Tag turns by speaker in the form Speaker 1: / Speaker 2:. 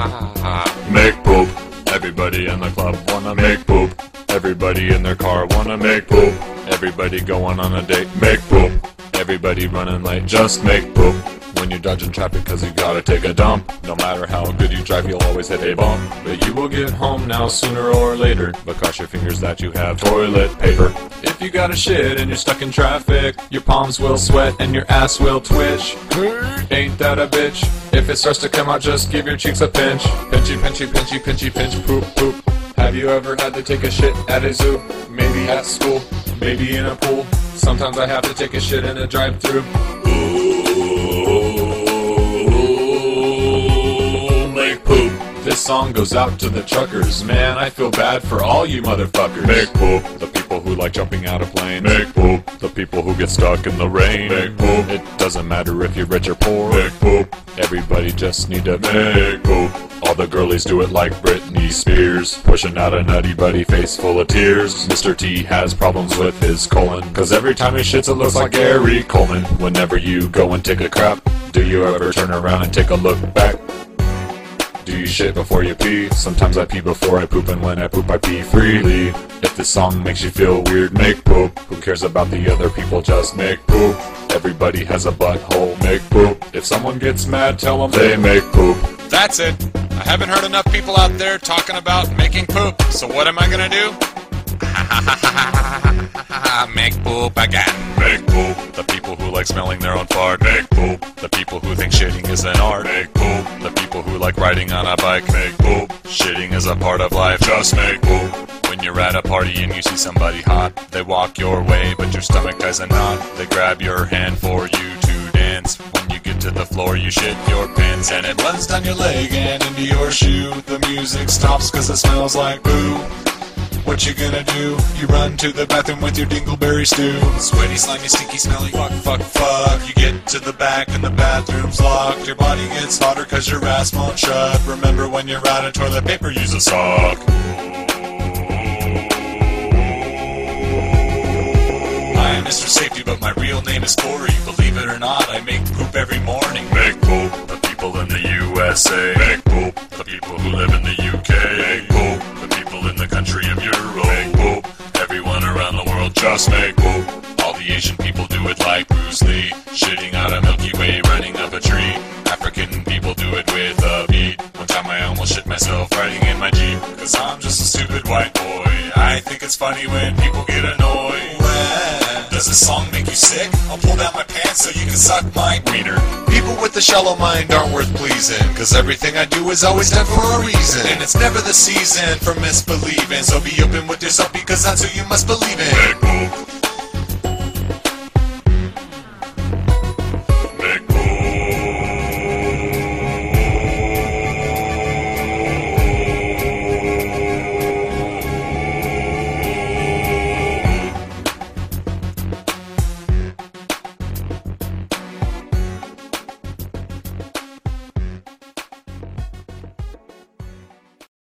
Speaker 1: Make poop. Everybody in the club wanna make poop. Everybody in their car wanna make poop. Everybody going on a date, make poop. Everybody running late, just make poop. When you're dodging traffic cause you gotta take a dump. No matter how good you drive, you'll always hit a bump. But you will get home now sooner or later. But cross your fingers that you have toilet paper. If you gotta shit and you're stuck in traffic, your palms will sweat and your ass will twitch. Ain't that a bitch? If it starts to come out, just give your cheeks a pinch. Pinchy, pinchy, pinchy, pinchy, pinch, poop, poop. Have you ever had to take a shit at a zoo? Maybe at school, maybe in a pool. Sometimes I have to take a shit in a drive-thru. Ooh, make poop. This song goes out to the truckers. Man, I feel bad for all you motherfuckers. Make poop. The people who like jumping out of planes. Make poop. The people who get stuck in the rain. Make poop. It doesn't matter if you're rich or poor. Make poop. Everybody just need to make poop. All the girlies do it like Britney Spears, pushing out a nutty buddy face full of tears. Mr. T has problems with his colon, cause every time he shits it looks like Gary Coleman. Whenever you go and take a crap, do you ever turn around and take a look back? Do you shit before you pee? Sometimes I pee before I poop, and when I poop I pee freely. If this song makes you feel weird, make poop. Who cares about the other people, just make poop. Everybody has a butthole, make poop. If someone gets mad, tell them they make poop.
Speaker 2: That's it. I haven't heard enough people out there talking about making poop, so what am I gonna do? Make poop again.
Speaker 1: Make poop. The people who like smelling their own fart, make poop. The people who think shitting is an art, make poop. The people who like riding on a bike, make poop. Shitting is a part of life, just make poop. When you're at a party and you see somebody hot, they walk your way but your stomach ties a knot. They grab your hand for you to dance. When you get to the floor you shit your pants, and it runs down your leg and into your shoe. The music stops cause it smells like poo. What you gonna do? You run to the bathroom with your dingleberry stew. Sweaty, slimy, stinky, smelly, fuck, fuck, fuck. You get to the back and the bathroom's locked. Your body gets hotter cause your ass won't shut. Remember when you're out of toilet paper, use a sock. I'm Mr. Safety, but my real name is Corey. Believe it or not, I make poop every morning. Make poop. The people in the USA. Make poop. The people who live in the UK. Make poop. The people in the country of Europe. Make poop. Everyone around the world just make poop. All the Asian people do it like Bruce Lee. Shitting out a Milky Way, running up a tree. African people do it with a beat. One time I almost shit myself riding in my Jeep. Cause I'm just a stupid white boy. I think it's funny when people get annoyed. Does this song make you sick? I'll pull down my pants so you can suck my wiener. People with a shallow mind aren't worth pleasing, cause everything I do is always done for a reason. And it's never the season for misbelieving, so be open with yourself because that's who you must believe in. Make poop.